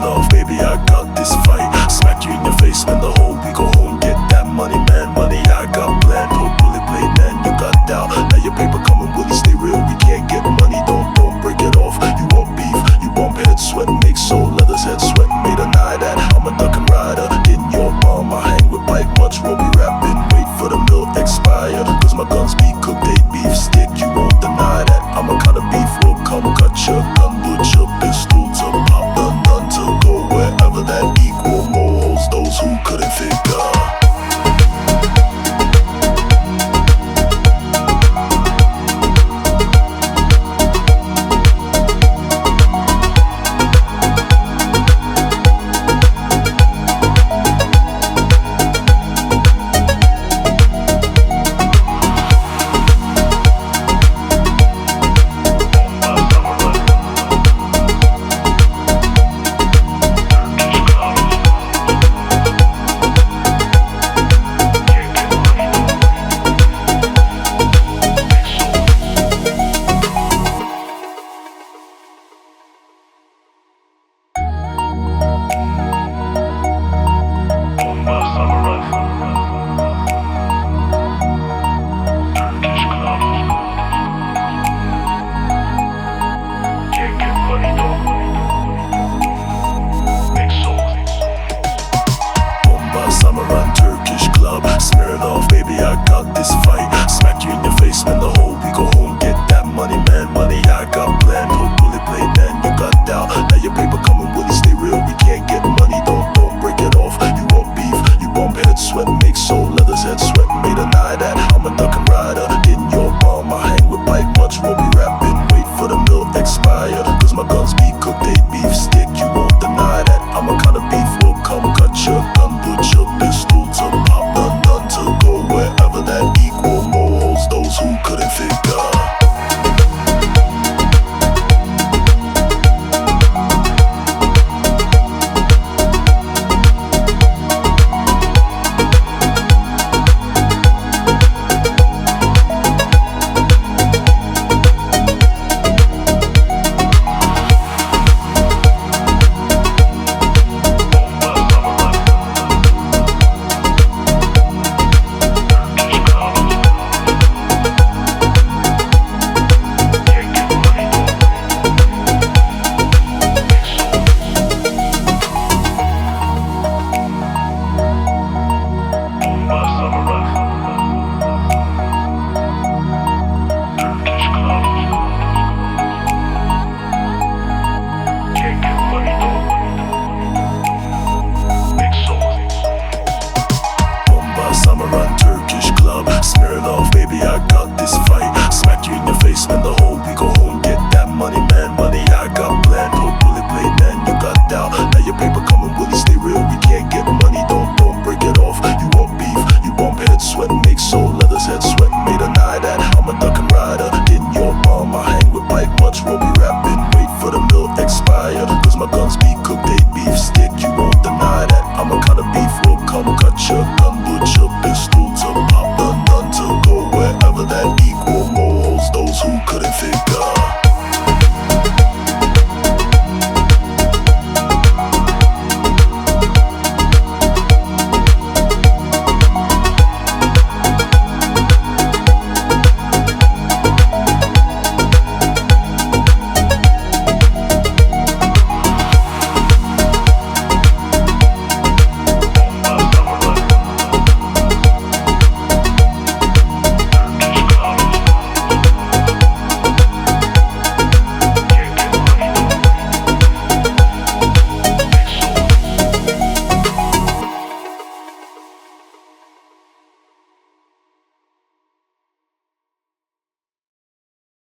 love, baby, I got this fight. Smack you in your face, spend the whole week, go home, get that money, man. Money I got planned, no bullet blade, man, you got down. Now your paper coming, will you stay real? We can't get money, don't break it off. You want beef, you bump head sweat, make soul leathers head sweat. Made a night that I'm a duck and rider. In your palm, I hang with bike, much roll be rapping. Wait for the milk expire, cause my guns be cooked